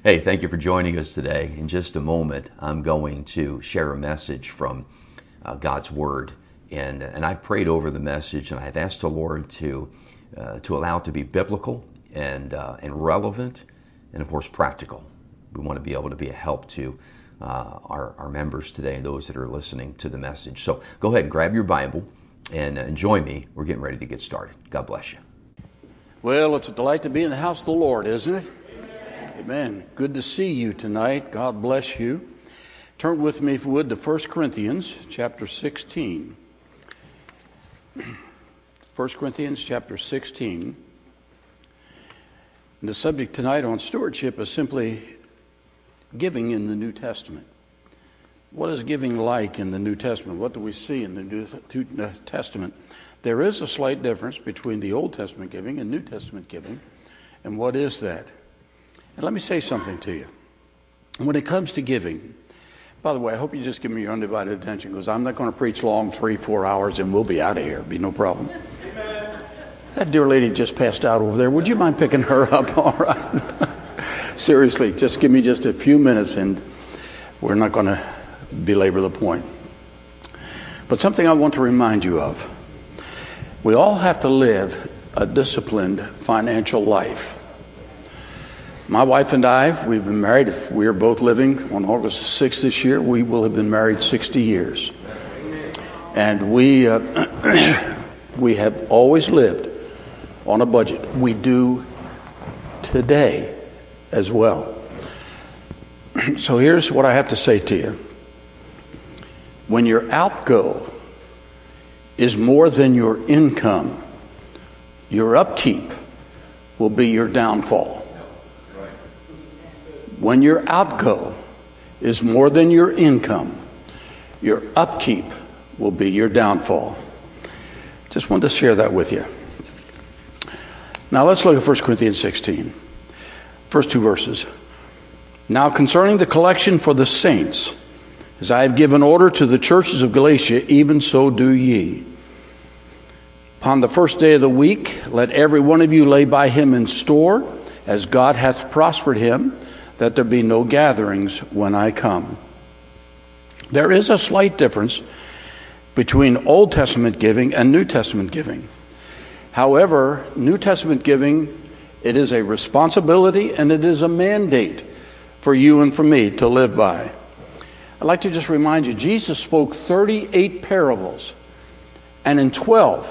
Hey, thank you for joining us today. In just a moment, I'm going to share a message from God's Word, and I've prayed over the message, and I've asked the Lord to allow it to be biblical and relevant, and of course practical. We want to be able to be a help to our members today and those that are listening to the message. So go ahead and grab your Bible and join me. We're getting ready to get started. God bless you. Well, it's a delight to be in the house of the Lord, isn't it? Amen. Good to see you tonight. God bless you. Turn with me, if you would, to 1 Corinthians chapter 16. 1 Corinthians chapter 16. And the subject tonight on stewardship is simply giving in the New Testament. What is giving like in the New Testament? What do we see in the New Testament? There is a slight difference between the Old Testament giving and New Testament giving. And what is that? And let me say something to you. When it comes to giving, by the way, I hope you just give me your undivided attention, because I'm not going to preach long, 3-4 hours, and we'll be out of here. It'll be no problem. That dear lady just passed out over there. Would you mind picking her up? All right. Seriously, just give me just a few minutes, and we're not going to belabor the point. But something I want to remind you of. We all have to live a disciplined financial life. My wife and I, we've been married. If we are both living on August 6th this year, we will have been married 60 years. And we have always lived on a budget. We do today as well. So here's what I have to say to you. When your outgo is more than your income, your upkeep will be your downfall. When your outgo is more than your income, your upkeep will be your downfall. Just wanted to share that with you. Now let's look at 1 Corinthians 16. First two verses. Now concerning the collection for the saints, as I have given order to the churches of Galatia, even so do ye. Upon the first day of the week, let every one of you lay by him in store, as God hath prospered him, that there be no gatherings when I come. There is a slight difference between Old Testament giving and New Testament giving. However, New Testament giving, it is a responsibility and it is a mandate for you and for me to live by. I'd like to just remind you, Jesus spoke 38 parables, and in 12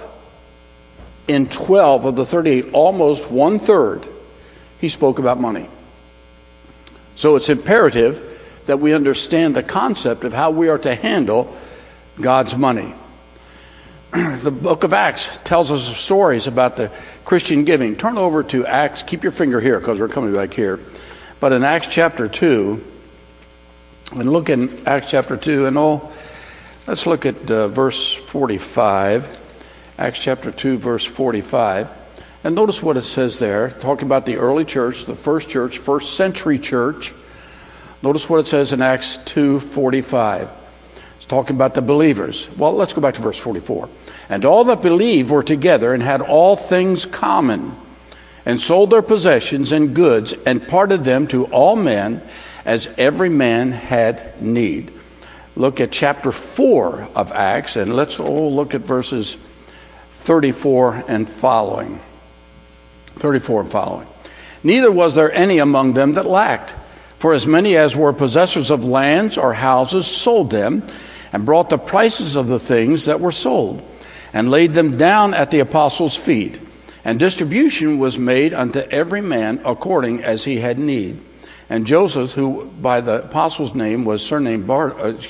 of the 38, almost 1/3, he spoke about money. So it's imperative that we understand the concept of how we are to handle God's money. The book of Acts tells us stories about the Christian giving. Turn over to Acts. Keep your finger here because we're coming back here. But in Acts chapter 2, and look in Acts chapter 2, let's look at verse 45. Acts chapter 2, verse 45. And notice what it says there, talking about the early church, the first century church. Notice what it says in Acts 2:45. It's talking about the believers. Well, let's go back to verse 44. And all that believed were together and had all things common, and sold their possessions and goods, and parted them to all men, as every man had need. Look at chapter 4 of Acts, and let's all look at verses 34 and following. 34 and following. Neither was there any among them that lacked. For as many as were possessors of lands or houses sold them, and brought the prices of the things that were sold, and laid them down at the apostles' feet. And distribution was made unto every man according as he had need. And Joseph, who by the apostles' was surnamed Barnabas,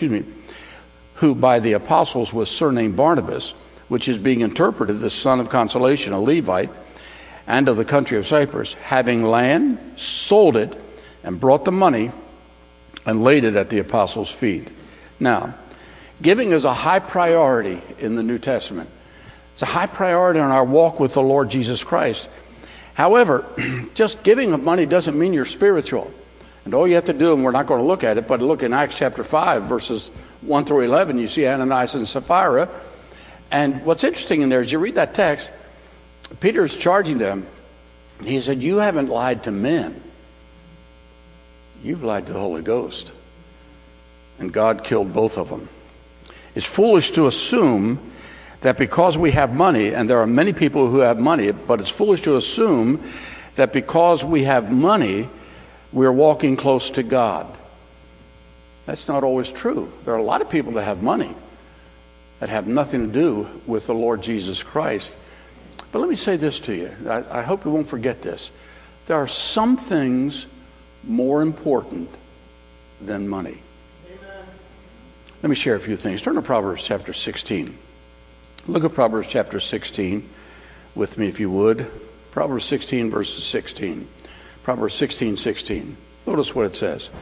which is being interpreted the son of consolation, a Levite, and of the country of Cyprus, having land, sold it, and brought the money, and laid it at the apostles' feet. Now, giving is a high priority in the New Testament. It's a high priority in our walk with the Lord Jesus Christ. However, just giving of money doesn't mean you're spiritual. And all you have to do, and we're not going to look at it, but look in Acts chapter 5, verses 1 through 11, you see Ananias and Sapphira. And what's interesting in there is you read that text, Peter's charging them. He said, you haven't lied to men. You've lied to the Holy Ghost. And God killed both of them. It's foolish to assume that because we have money, and there are many people who have money, but it's foolish to assume that because we have money, we're walking close to God. That's not always true. There are a lot of people that have money that have nothing to do with the Lord Jesus Christ. But let me say this to you. I hope you won't forget this. There are some things more important than money. Amen. Let me share a few things. Turn to Proverbs chapter 16. Look at Proverbs chapter 16 with me, if you would. Proverbs 16, verses 16. Proverbs 16:16. Notice what it says.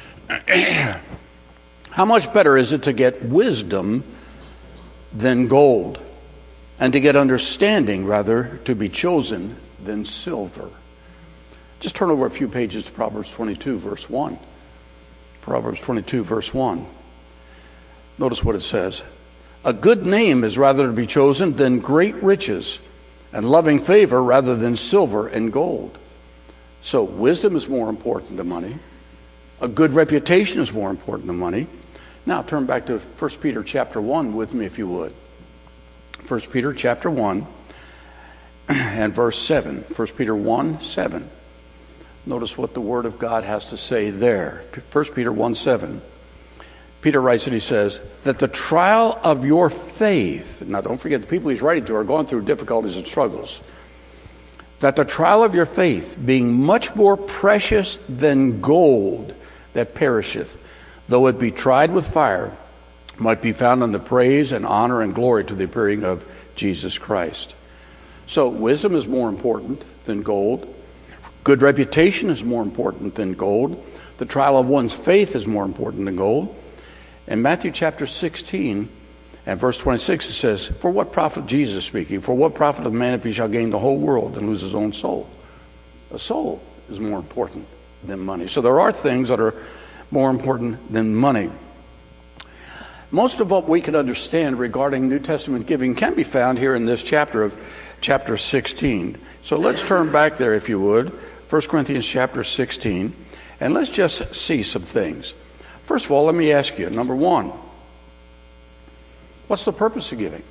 How much better is it to get wisdom than gold, and to get understanding, rather, to be chosen than silver? Just turn over a few pages to Proverbs 22, verse 1. Proverbs 22, verse 1. Notice what it says. A good name is rather to be chosen than great riches, and loving favor rather than silver and gold. So wisdom is more important than money. A good reputation is more important than money. Now turn back to 1 Peter chapter 1 with me, if you would. 1 Peter chapter 1 and verse 7. 1 Peter 1, 7. Notice what the Word of God has to say there. 1 Peter 1, 7. Peter writes and he says, that the trial of your faith, now don't forget the people he's writing to are going through difficulties and struggles, that the trial of your faith, being much more precious than gold that perisheth, though it be tried with fire, might be found unto praise and honor and glory to the appearing of Jesus Christ. So wisdom is more important than gold. Good reputation is more important than gold. The trial of one's faith is more important than gold. In Matthew chapter 16 and verse 26 it says, for what profit, Jesus speaking, for what profit of man if he shall gain the whole world and lose his own soul? A soul is more important than money. So there are things that are more important than money. Most of what we can understand regarding New Testament giving can be found here in this chapter of chapter 16. So let's turn back there, if you would, 1 Corinthians chapter 16, and let's just see some things. First of all, let me ask you, number one, what's the purpose of giving?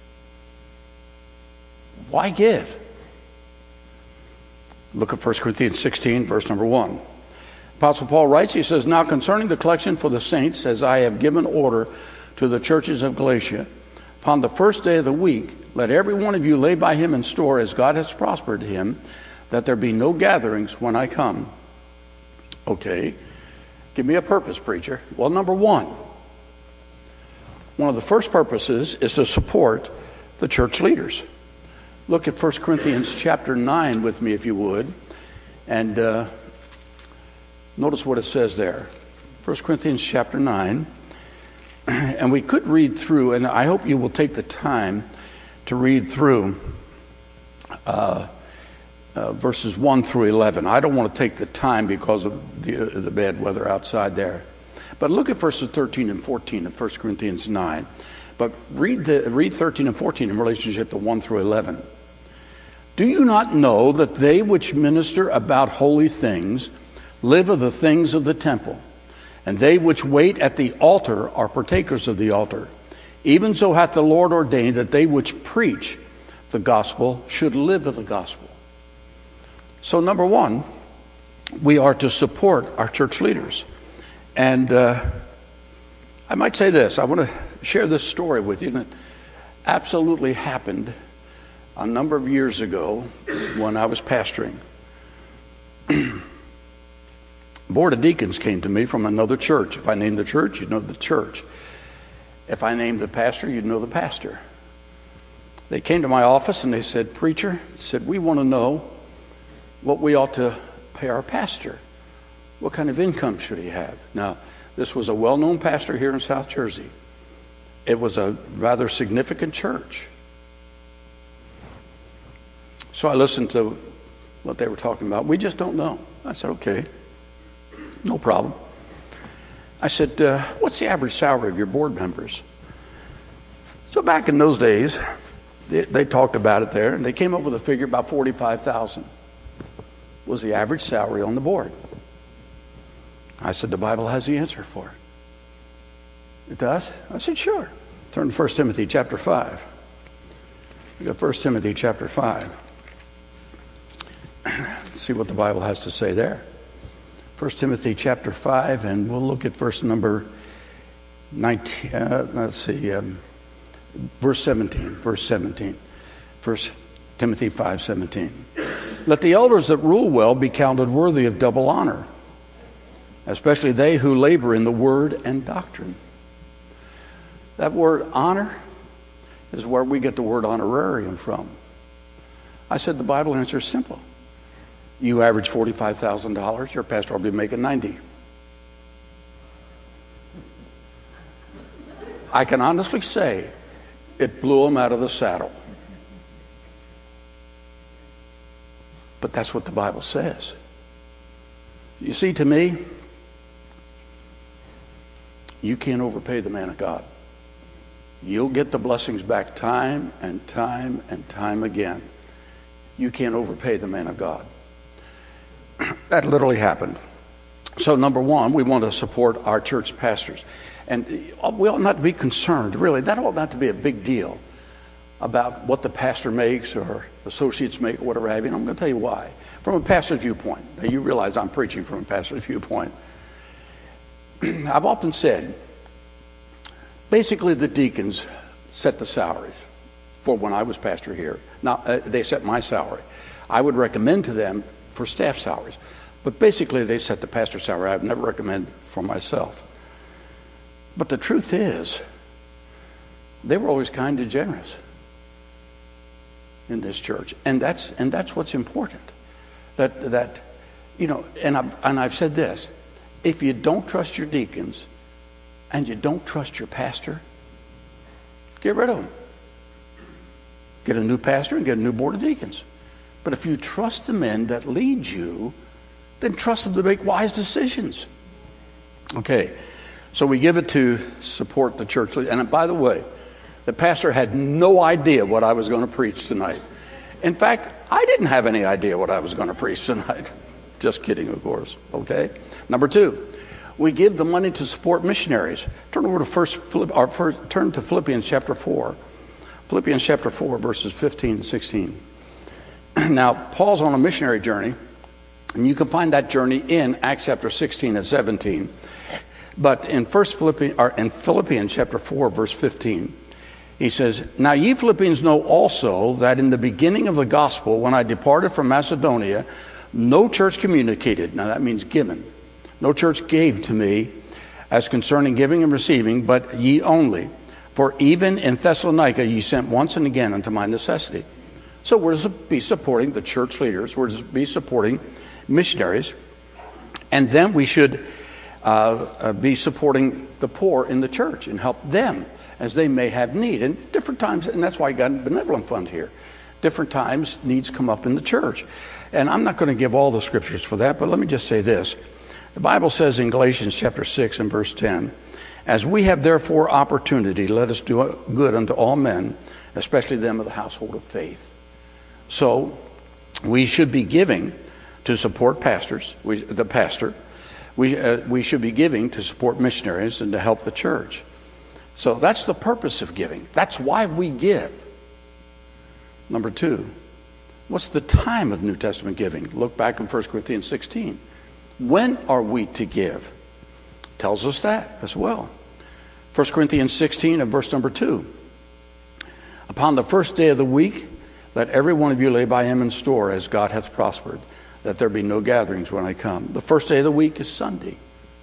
Why give? Look at 1 Corinthians 16, verse number 1. Apostle Paul writes, he says, now concerning the collection for the saints, as I have given order to the churches of Galatia, upon the first day of the week, let every one of you lay by him in store as God has prospered him, that there be no gatherings when I come. Okay. Give me a purpose, preacher. Well, number one of the first purposes is to support the church leaders. Look at 1 Corinthians chapter 9 with me, if you would, and notice what it says there. 1 Corinthians chapter 9, and we could read through, and I hope you will take the time to read through verses 1 through 11. I don't want to take the time because of the bad weather outside there. But look at verses 13 and 14 of 1 Corinthians 9. But read 13 and 14 in relationship to 1 through 11. Do you not know that they which minister about holy things live of the things of the temple, and they which wait at the altar are partakers of the altar? Even so hath the Lord ordained that they which preach the gospel should live of the gospel. So number one, we are to support our church leaders. And I might say this. I want to share this story with you. And it absolutely happened a number of years ago when I was pastoring. Board of deacons came to me from another church. If I named the church, you'd know the church. If I named the pastor, you'd know the pastor. They came to my office and they said, preacher, we want to know what we ought to pay our pastor. What kind of income should he have? Now, this was a well-known pastor here in South Jersey. It was a rather significant church. So I listened to what they were talking about. We just don't know. I said, okay, no problem. I said, what's the average salary of your board members? So back in those days, they talked about it there, and they came up with a figure about $45,000 was the average salary on the board. I said, the Bible has the answer for it. It does? I said, sure. Turn to 1 Timothy chapter 5. We got 1 Timothy chapter 5. Let's see what the Bible has to say there. 1 Timothy chapter 5, and we'll look at verse number 19. Verse 17. Verse 17. 1 Timothy 5:17. Let the elders that rule well be counted worthy of double honor, especially they who labor in the word and doctrine. That word honor is where we get the word honorarium from. I said the Bible answer is simple. You average $45,000, your pastor will be making $90,000. I can honestly say it blew him out of the saddle. But that's what the Bible says. You see, to me, you can't overpay the man of God. You'll get the blessings back time and time and time again. You can't overpay the man of God. That literally happened. So number one, we want to support our church pastors. And we ought not to be concerned, really. That ought not to be a big deal about what the pastor makes or associates make or whatever have you. And I'm going to tell you why. From a pastor's viewpoint. Now, you realize I'm preaching from a pastor's viewpoint. I've often said, basically the deacons set the salaries for when I was pastor here. Now, they set my salary. I would recommend to them for staff salaries. But basically they set the pastor's salary. I've never recommended for myself. But the truth is, they were always kind and generous in this church, and that's what's important. That you know, and I've said this: if you don't trust your deacons and you don't trust your pastor, get rid of them. Get a new pastor and get a new board of deacons. But if you trust the men that lead you, then trust them to make wise decisions. Okay. So we give it to support the church. And by the way, the pastor had no idea what I was going to preach tonight. In fact, I didn't have any idea what I was going to preach tonight. Just kidding, of course. Okay. Number two, we give the money to support missionaries. Turn over to turn to Philippians chapter 4. Philippians chapter 4, verses 15 and 16. Now, Paul's on a missionary journey, and you can find that journey in Acts chapter 16 and 17. But in Philippians chapter 4, verse 15, he says, Now ye Philippians know also that in the beginning of the gospel, when I departed from Macedonia, no church communicated. Now that means given. No church gave to me as concerning giving and receiving, but ye only. For even in Thessalonica ye sent once and again unto my necessity. So we're to be supporting the church leaders. We're to be supporting missionaries. And then we should be supporting the poor in the church and help them as they may have need. And different times, and that's why you got a benevolent fund here. Different times needs come up in the church. And I'm not going to give all the scriptures for that, but let me just say this. The Bible says in Galatians chapter 6 and verse 10, As we have therefore opportunity, let us do good unto all men, especially them of the household of faith. So we should be giving to support pastors, the pastor. We should be giving to support missionaries and to help the church. So that's the purpose of giving. That's why we give. Number two, what's the time of New Testament giving? Look back in 1 Corinthians 16. When are we to give? Tells us that as well. 1 Corinthians 16 and verse number 2. Upon the first day of the week, let every one of you lay by him in store as God hath prospered, that there be no gatherings when I come. The first day of the week is Sunday.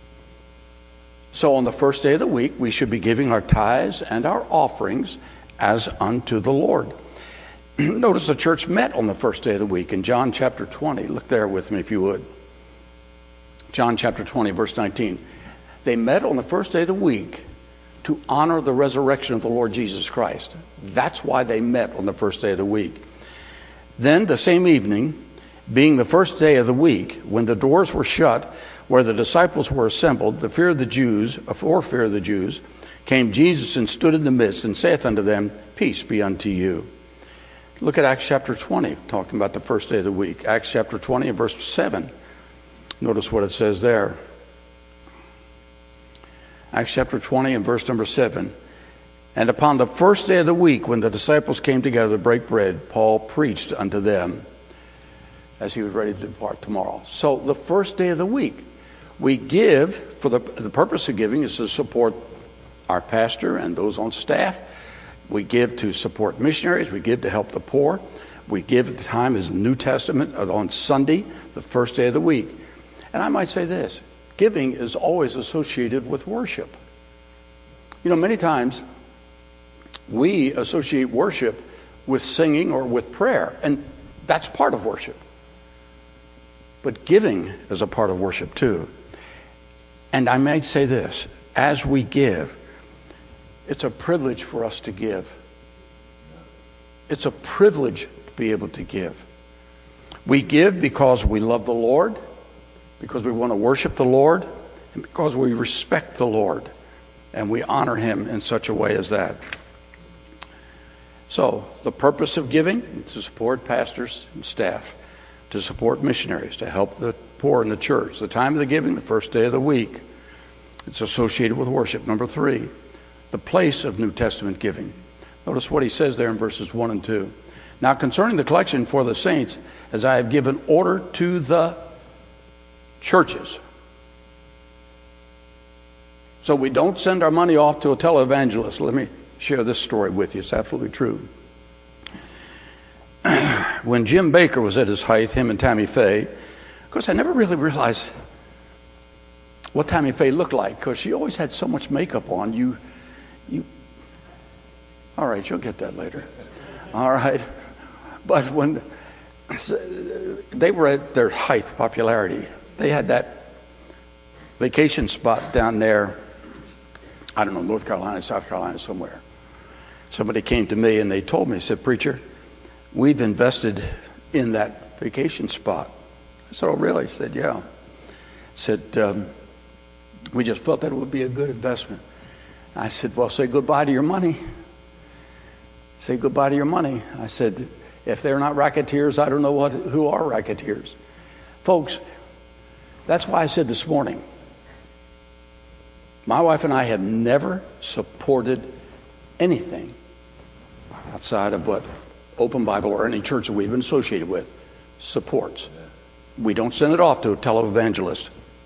So on the first day of the week, we should be giving our tithes and our offerings as unto the Lord. Notice the church met on the first day of the week in John chapter 20. Look there with me if you would. John chapter 20, verse 19. They met on the first day of the week to honor the resurrection of the Lord Jesus Christ. That's why they met on the first day of the week. Then the same evening, being the first day of the week, when the doors were shut, where the disciples were assembled, for fear of the Jews, came Jesus and stood in the midst and saith unto them, Peace be unto you. Look at Acts chapter 20, talking about the first day of the week. Acts chapter 20 and verse 7. Notice what it says there. Acts chapter 20 and verse number 7. And upon the first day of the week, when the disciples came together to break bread, Paul preached unto them as he was ready to depart tomorrow. So the first day of the week, we give, for the purpose of giving is to support our pastor and those on staff. We give to support missionaries. We give to help the poor. We give at the time as New Testament on Sunday, the first day of the week. And I might say this, giving is always associated with worship. You know, many times we associate worship with singing or with prayer, and that's part of worship. But giving is a part of worship too. And I might say this, as we give, it's a privilege for us to give. It's a privilege to be able to give. We give because we love the Lord, because we want to worship the Lord, and because we respect the Lord, and we honor Him in such a way as that. So, the purpose of giving is to support pastors and staff, to support missionaries, to help the poor in the church. The time of the giving, the first day of the week. It's associated with worship. Number 3, the place of New Testament giving. Notice what he says there in verses 1 and 2. Now concerning the collection for the saints, as I have given order to the churches. So we don't send our money off to a televangelist. Let me share this story with you. It's absolutely true. When Jim Baker was at his height, him and Tammy Faye, of course I never really realized what Tammy Faye looked like, because she always had so much makeup on. You all right, you'll get that later. All right. But when they were at their height of popularity, they had that vacation spot down there, I don't know, North Carolina, South Carolina, somewhere. Somebody came to me and they told me, said, "Preacher, we've invested in that vacation spot." I said, "Oh, really?" He said, "Yeah." I said, "We just felt that it would be a good investment." I said, "Well, say goodbye to your money. Say goodbye to your money." I said, "If they're not racketeers, I don't know who are racketeers." Folks, that's why I said this morning, my wife and I have never supported anything outside of what Open Bible or any church that we've been associated with supports. We don't send it off to a televangelist.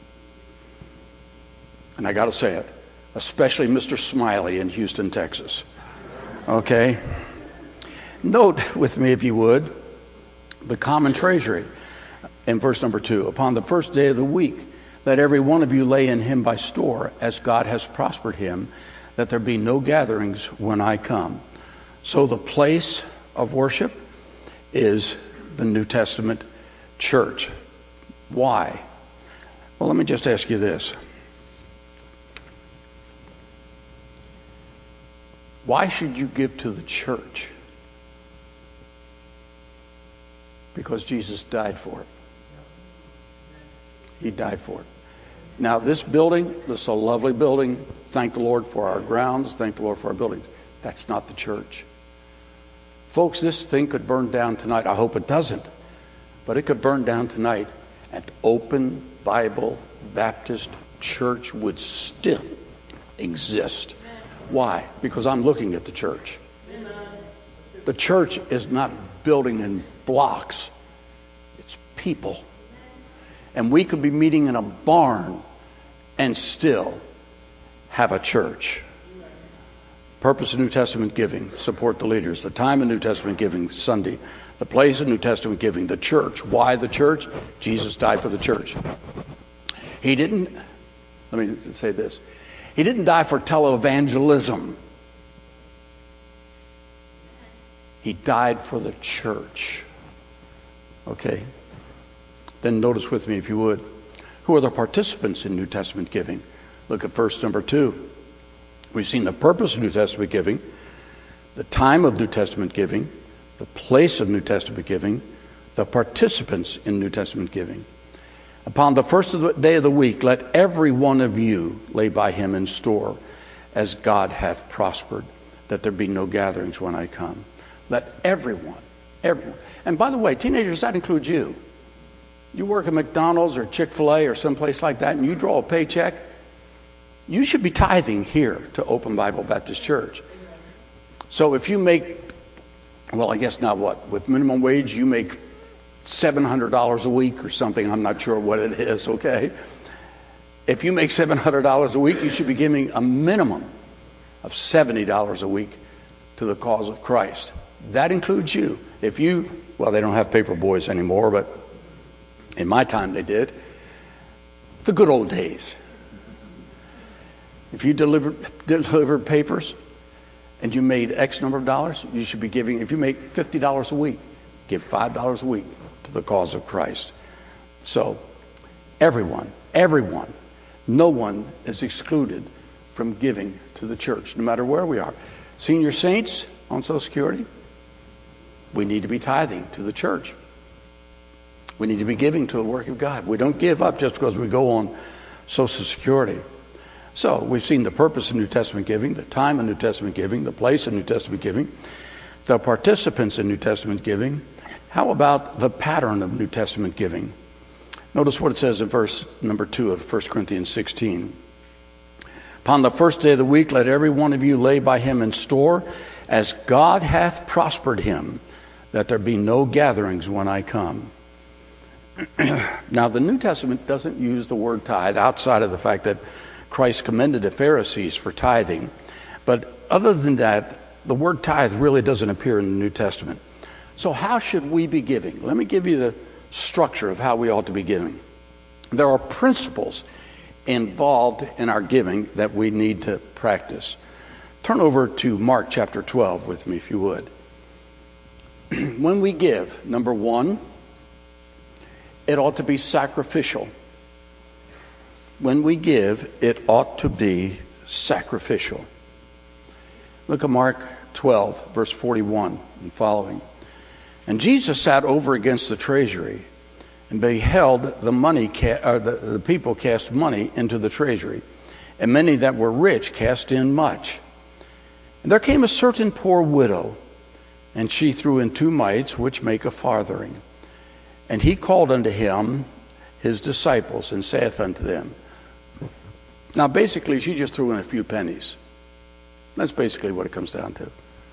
And I got to say it, especially Mr. Smiley in Houston, Texas. Okay? Note with me, if you would, the common treasury in verse number 2. Upon the first day of the week, let every one of you lay in him by store, as God has prospered him, that there be no gatherings when I come. So the place of worship is the New Testament church. Why? Well, let me just ask you this. Why should you give to the church? Because Jesus died for it. He died for it. Now, this building, this is a lovely building. Thank the Lord for our grounds. Thank the Lord for our buildings. That's not the church. Folks, this thing could burn down tonight. I hope it doesn't. But it could burn down tonight, and Open Bible Baptist Church would still exist. Why? Because I'm looking at the church. The church is not building in blocks. It's people. And we could be meeting in a barn and still have a church. Purpose of New Testament giving, support the leaders. The time of New Testament giving, Sunday. The place of New Testament giving, the church. Why the church? Jesus died for the church. He didn't, let me say this. He didn't die for televangelism. He died for the church. Okay? Then notice with me, if you would, who are the participants in New Testament giving? Look at verse number 2. We've seen the purpose of New Testament giving, the time of New Testament giving, the place of New Testament giving, the participants in New Testament giving. Upon the first day of the week, let every one of you lay by him in store, as God hath prospered, that there be no gatherings when I come. Let everyone. And by the way, teenagers, that includes you. You work at McDonald's or Chick-fil-A or someplace like that, and you draw a paycheck, You should be tithing here to Open Bible Baptist Church. So if you make, well, I guess not what, with minimum wage, you make $700 a week or something. I'm not sure what it is, okay? If you make $700 a week, you should be giving a minimum of $70 a week to the cause of Christ. That includes you. If you, well, they don't have paper boys anymore, but in my time they did. The good old days. If you delivered papers and you made X number of dollars, you should be giving, if you make $50 a week, give $5 a week to the cause of Christ. So everyone, no one is excluded from giving to the church, no matter where we are. Senior saints on Social Security, we need to be tithing to the church. We need to be giving to the work of God. We don't give up just because we go on Social Security. So we've seen the purpose of New Testament giving, the time of New Testament giving, the place of New Testament giving, the participants in New Testament giving. How about the pattern of New Testament giving? Notice what it says in verse number 2 of 1 Corinthians 16. Upon the first day of the week, let every one of you lay by him in store, as God hath prospered him, that there be no gatherings when I come. Now, the New Testament doesn't use the word tithe outside of the fact that Christ commended the Pharisees for tithing. But other than that, the word tithe really doesn't appear in the New Testament. So how should we be giving? Let me give you the structure of how we ought to be giving. There are principles involved in our giving that we need to practice. Turn over to Mark chapter 12 with me, if you would. When we give, number one, it ought to be sacrificial. When we give, it ought to be sacrificial. Look at Mark 12, verse 41 and following. And Jesus sat over against the treasury and beheld the people cast money into the treasury, and many that were rich cast in much. And there came a certain poor widow, and she threw in 2 mites, which make a farthing. And he called unto him his disciples, and saith unto them. Now, basically, she just threw in a few pennies. That's basically what it comes down to.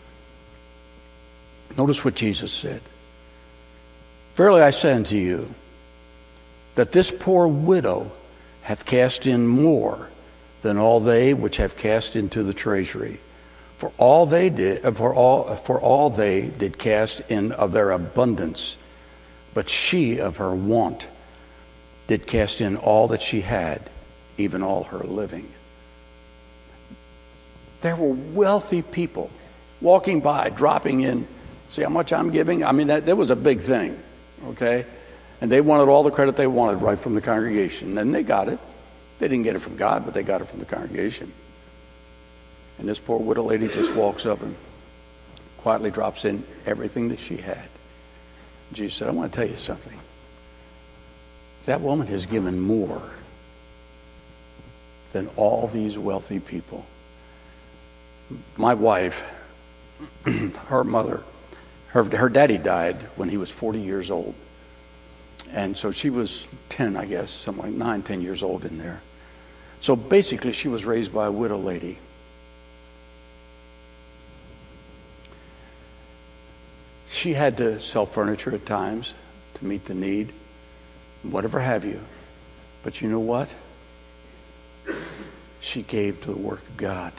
Notice what Jesus said. Verily I say unto you, that this poor widow hath cast in more than all they which have cast into the treasury. For all they did cast in of their abundance, but she of her want did cast in all that she had, even all her living. There were wealthy people walking by, dropping in. See how much I'm giving? I mean, that was a big thing, okay? And they wanted all the credit they wanted right from the congregation. And they got it. They didn't get it from God, but they got it from the congregation. And this poor widow lady just walks up and quietly drops in everything that she had. Jesus said, I want to tell you something. That woman has given more than all these wealthy people. My wife, her mother, her daddy died when he was 40 years old. And so she was 10, I guess, something like 9, 10 years old in there. So basically she was raised by a widow lady. She had to sell furniture at times to meet the need, whatever have you. But you know what? She gave to the work of God.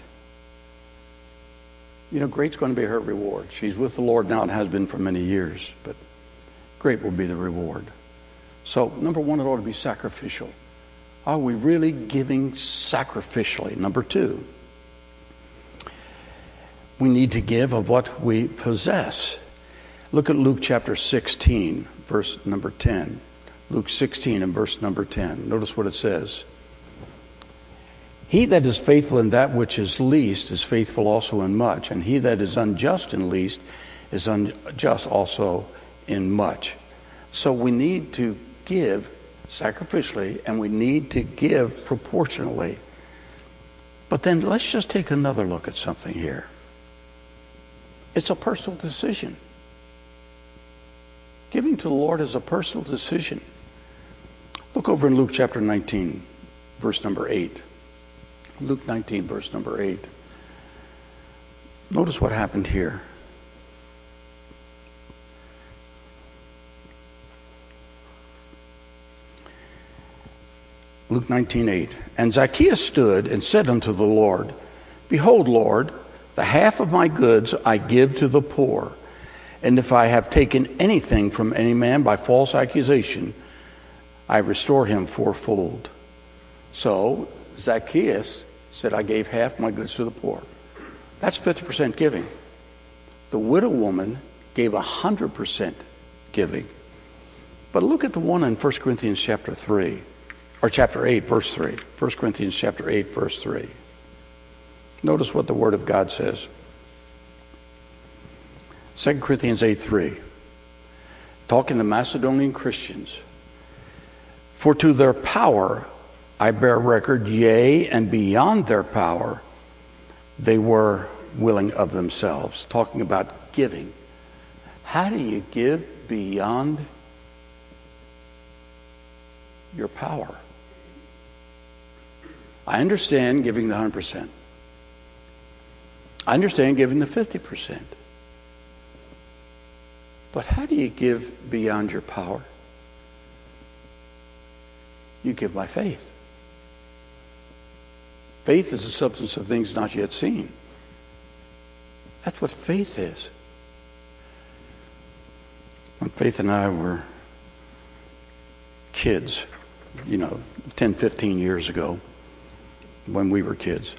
You know, great's going to be her reward. She's with the Lord now and has been for many years, but great will be the reward. So, number one, it ought to be sacrificial. Are we really giving sacrificially? Number two, we need to give of what we possess. Look at Luke chapter 16, verse number 10. Luke 16 and verse number 10. Notice what it says. He that is faithful in that which is least is faithful also in much, and he that is unjust in least is unjust also in much. So we need to give sacrificially, and we need to give proportionally. But then let's just take another look at something here. It's a personal decision. Giving to the Lord is a personal decision. Look over in Luke chapter 19, verse number 8. Luke 19, verse number 8. Notice what happened here. Luke 19:8. And Zacchaeus stood and said unto the Lord, Behold, Lord, the half of my goods I give to the poor. And if I have taken anything from any man by false accusation, I restore him fourfold. So Zacchaeus said, I gave half my goods to the poor. That's 50% giving. The widow woman gave 100% giving. But look at the one in 1 Corinthians chapter 3, or chapter 8, verse 3. 1 Corinthians chapter 8, verse 3. Notice what the Word of God says. 2 Corinthians 8:3. Talking to Macedonian Christians. For to their power I bear record, yea, and beyond their power they were willing of themselves. Talking about giving. How do you give beyond your power? I understand giving the 100%. I understand giving the 50%. But how do you give beyond your power? You give by faith. Faith is the substance of things not yet seen. That's what faith is. When Faith and I were kids, 10, 15 years ago, when we were kids,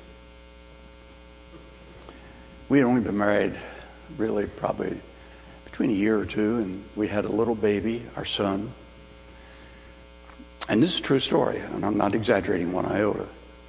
we had only been married really probably between a year or two, and we had a little baby, our son. And this is a true story, and I'm not exaggerating one iota.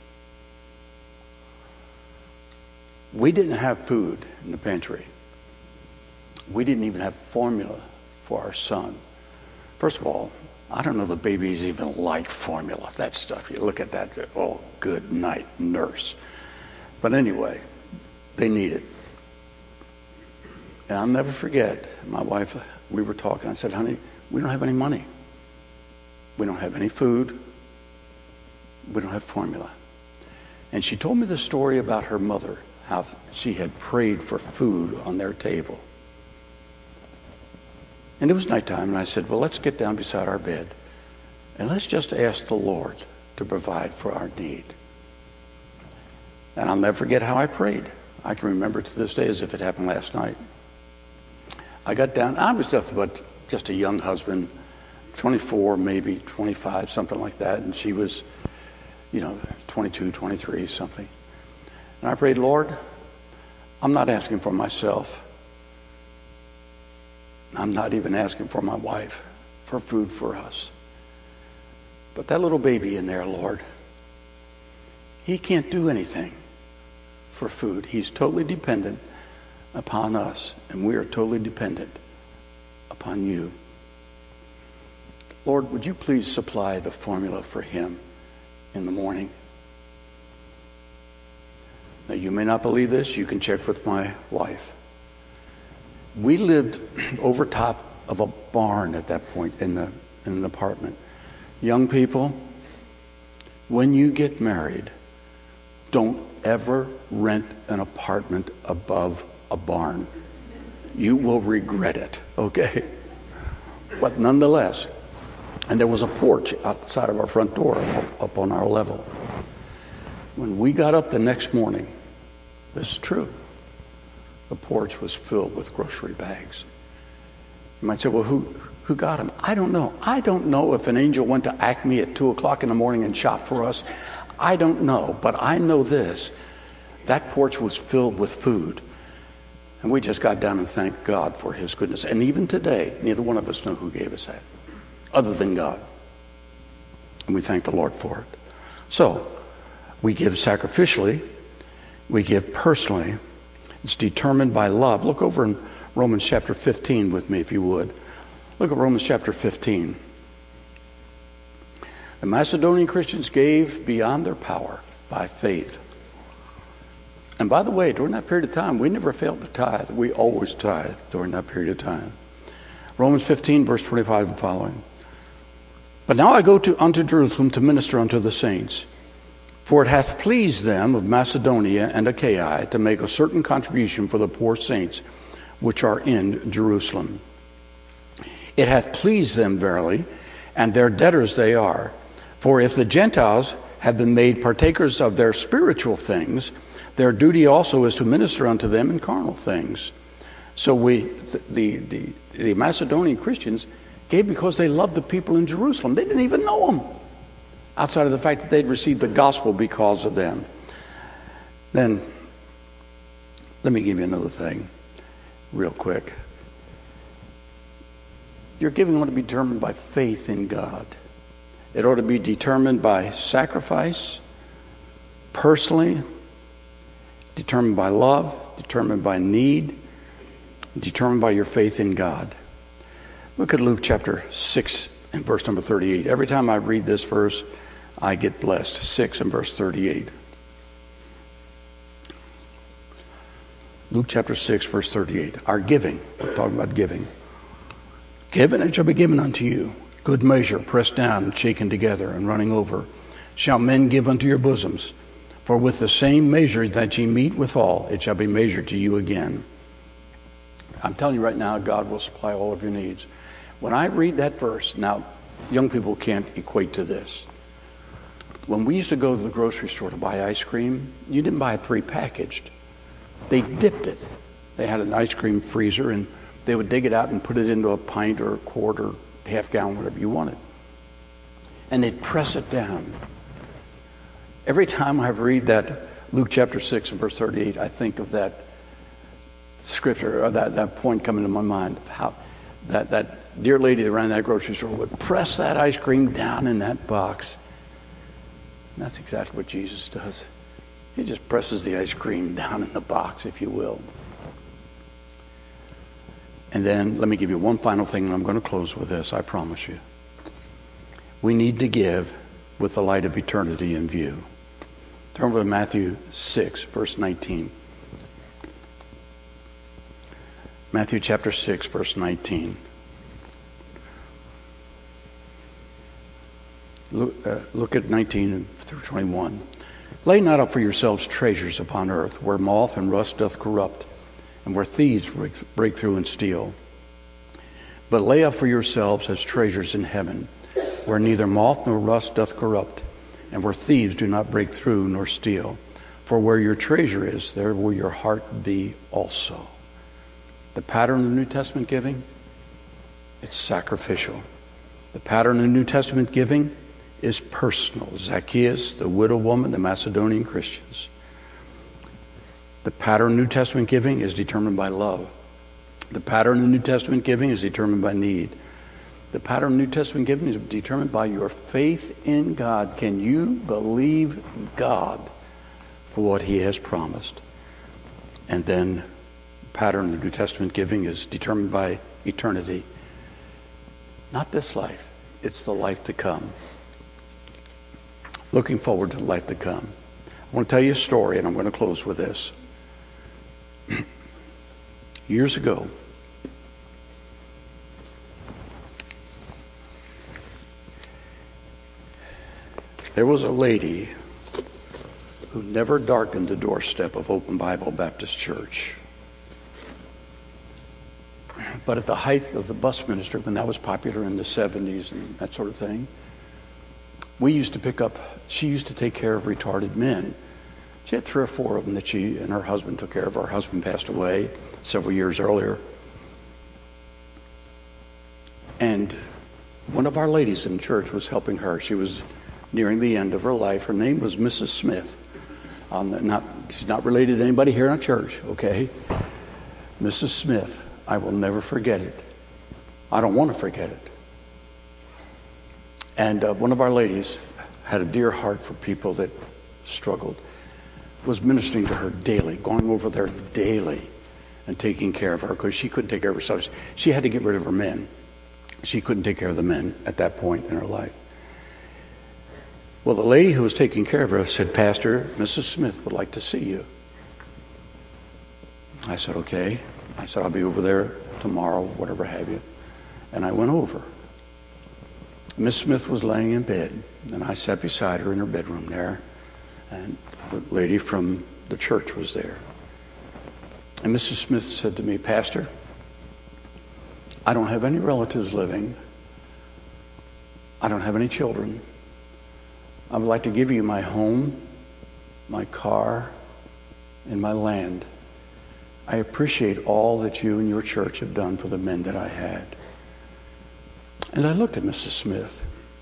We didn't have food in the pantry. We didn't even have formula for our son. First of all, I don't know the babies even like formula, that stuff. You look at that, oh, good night, nurse. But anyway, they need it. And I'll never forget, my wife, we were talking. I said, honey, we don't have any money. We don't have any food. We don't have formula. And she told me the story about her mother, how she had prayed for food on their table. And it was nighttime, and I said, well, let's get down beside our bed, and let's just ask the Lord to provide for our need. And I'll never forget how I prayed. I can remember to this day as if it happened last night. I got down. I was just a young husband, 24, maybe 25, something like that. And she was, 22, 23, something. And I prayed, Lord, I'm not asking for myself. I'm not even asking for my wife, for food for us. But that little baby in there, Lord, he can't do anything for food. He's totally dependent upon us, and we are totally dependent upon you. Lord, would you please supply the formula for him in the morning? Now, you may not believe this. You can check with my wife. We lived over top of a barn at that point in an apartment. Young people, when you get married, don't ever rent an apartment above a barn. You will regret it, okay? But nonetheless, and there was a porch outside of our front door up on our level. When we got up the next morning, this is true, the porch was filled with grocery bags. You might say, well, who got them? I don't know. I don't know if an angel went to Acme at 2 o'clock in the morning and shopped for us. I don't know, but I know this. That porch was filled with food. And we just got down and thanked God for his goodness. And even today, neither one of us know who gave us that, other than God. And we thank the Lord for it. So, we give sacrificially. We give personally. It's determined by love. Look over in Romans chapter 15 with me, if you would. Look at Romans chapter 15. The Macedonian Christians gave beyond their power by faith. And by the way, during that period of time, we never failed to tithe. We always tithe during that period of time. Romans 15, verse 25 and following. But now I go unto Jerusalem to minister unto the saints, For it hath pleased them of Macedonia and Achaia to make a certain contribution for the poor saints which are in Jerusalem. It hath pleased them verily, and their debtors they are. For if the Gentiles have been made partakers of their spiritual things, their duty also is to minister unto them in carnal things. So the Macedonian Christians gave because they loved the people in Jerusalem. They didn't even know them, outside of the fact that they'd received the gospel because of them. Then, let me give you another thing real quick. Your giving ought to be determined by faith in God. It ought to be determined by sacrifice, personally, determined by love, determined by need, determined by your faith in God. Look at Luke chapter 6 and verse number 38. Every time I read this verse, I get blessed. 6 and verse 38. Luke chapter 6, verse 38. Our giving. We're talking about giving. Give, and it shall be given unto you. Good measure, pressed down and shaken together and running over, shall men give unto your bosoms. For with the same measure that ye meet withal, it shall be measured to you again. I'm telling you right now, God will supply all of your needs. When I read that verse, now, young people can't equate to this. When we used to go to the grocery store to buy ice cream, you didn't buy it prepackaged. They dipped it. They had an ice cream freezer, and they would dig it out and put it into a pint or a quart or half gallon, whatever you wanted. And they'd press it down. Every time I read that Luke chapter 6 and verse 38, I think of that scripture, or that point coming to my mind, of how that dear lady that ran that grocery store would press that ice cream down in that box. And that's exactly what Jesus does. He just presses the ice cream down in the box, if you will. And then let me give you one final thing, and I'm going to close with this, I promise you. We need to give with the light of eternity in view. Turn over to Matthew 6, verse 19. Matthew chapter 6, verse 19. Look at 19 through 21. Lay not up for yourselves treasures upon earth, where moth and rust doth corrupt, and where thieves break through and steal. But lay up for yourselves as treasures in heaven, where neither moth nor rust doth corrupt, and where thieves do not break through nor steal. For where your treasure is, there will your heart be also. The pattern of the New Testament giving, it's sacrificial. The pattern of the New Testament giving is personal. Zacchaeus, the widow woman, the Macedonian Christians. The pattern of New Testament giving is determined by love. The pattern of New Testament giving is determined by need. The pattern of New Testament giving is determined by your faith in God. Can you believe God for what He has promised? And then the pattern of New Testament giving is determined by eternity. Not this life. It's the life to come. Looking forward to the life to come. I want to tell you a story, and I'm going to close with this. Years ago, there was a lady who never darkened the doorstep of Open Bible Baptist Church. But at the height of the bus ministry, when that was popular in the 70s and that sort of thing, she used to take care of retarded men. She had 3 or 4 of them that she and her husband took care of. Her husband passed away several years earlier. And one of our ladies in church was helping her. She was nearing the end of her life. Her name was Mrs. Smith. She's not related to anybody here in our church, okay? Mrs. Smith, I will never forget it. I don't want to forget it. And one of our ladies had a dear heart for people that struggled, was ministering to her daily, going over there daily and taking care of her because she couldn't take care of herself. She had to get rid of her men. She couldn't take care of the men at that point in her life. Well, the lady who was taking care of her said, Pastor, Mrs. Smith would like to see you. I said, okay. I said, I'll be over there tomorrow, whatever have you. And I went over. Miss Smith was laying in bed, and I sat beside her in her bedroom there. and the lady from the church was there. And Mrs. Smith said to me, "Pastor, I don't have any relatives living. I don't have any children. I would like to give you my home, my car, and my land. I appreciate all that you and your church have done for the men that I had." And I looked at Mrs. Smith,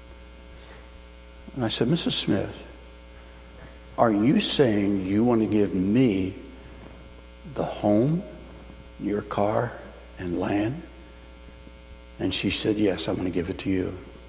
and I said, "Mrs. Smith, are you saying you want to give me the home, your car, and land?" And she said, "Yes, I'm going to give it to you."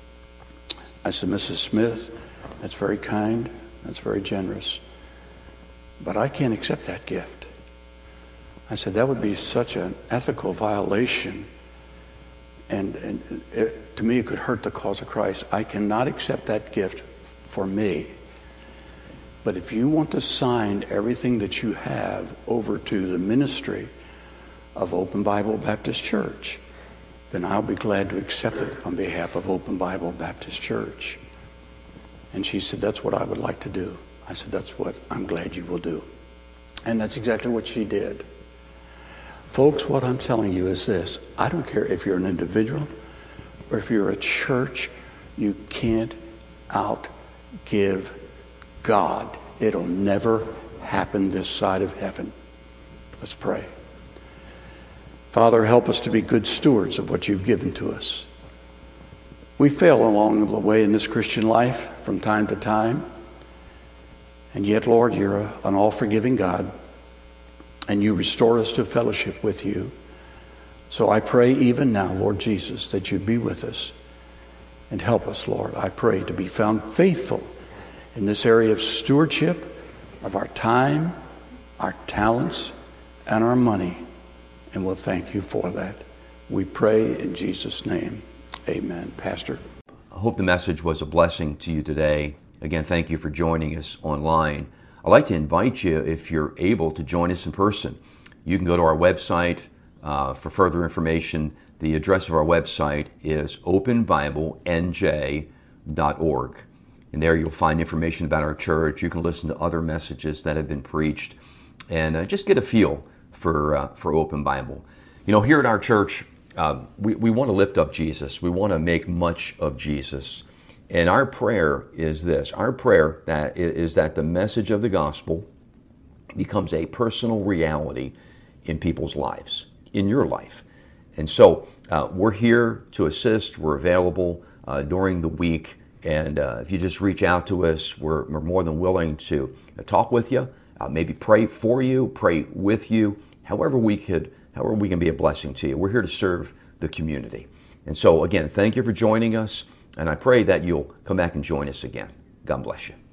I said, "Mrs. Smith, that's very kind. That's very generous. But I can't accept that gift." I said, "That would be such an ethical violation. And to me, it could hurt the cause of Christ. I cannot accept that gift for me. But if you want to sign everything that you have over to the ministry of Open Bible Baptist Church, then I'll be glad to accept it on behalf of Open Bible Baptist Church." And she said, "That's what I would like to do." I said, "That's what I'm glad you will do." And that's exactly what she did. Folks, what I'm telling you is this. I don't care if you're an individual or if you're a church, you can't outgive God. It'll never happen this side of heaven. Let's pray. Father, help us to be good stewards of what you've given to us. We fail along the way in this Christian life from time to time. And yet, Lord, you're an all-forgiving God, and you restore us to fellowship with you. So I pray even now, Lord Jesus, that you be with us and help us, Lord. I pray to be found faithful in this area of stewardship of our time, our talents, and our money. And we'll thank you for that. We pray in Jesus' name. Amen. Pastor. I hope the message was a blessing to you today. Again, thank you for joining us online. I'd like to invite you, if you're able, to join us in person. You can go to our website for further information. The address of our website is openbiblenj.org. And there you'll find information about our church. You can listen to other messages that have been preached and just get a feel for Open Bible. You know, here at our church, we want to lift up Jesus. We want to make much of Jesus. And our prayer is this. Our prayer is that the message of the gospel becomes a personal reality in people's lives, in your life. And so we're here to assist. We're available during the week. And if you just reach out to us, we're more than willing to talk with you, maybe pray for you, pray with you, however we can be a blessing to you. We're here to serve the community. And so, again, thank you for joining us. And I pray that you'll come back and join us again. God bless you.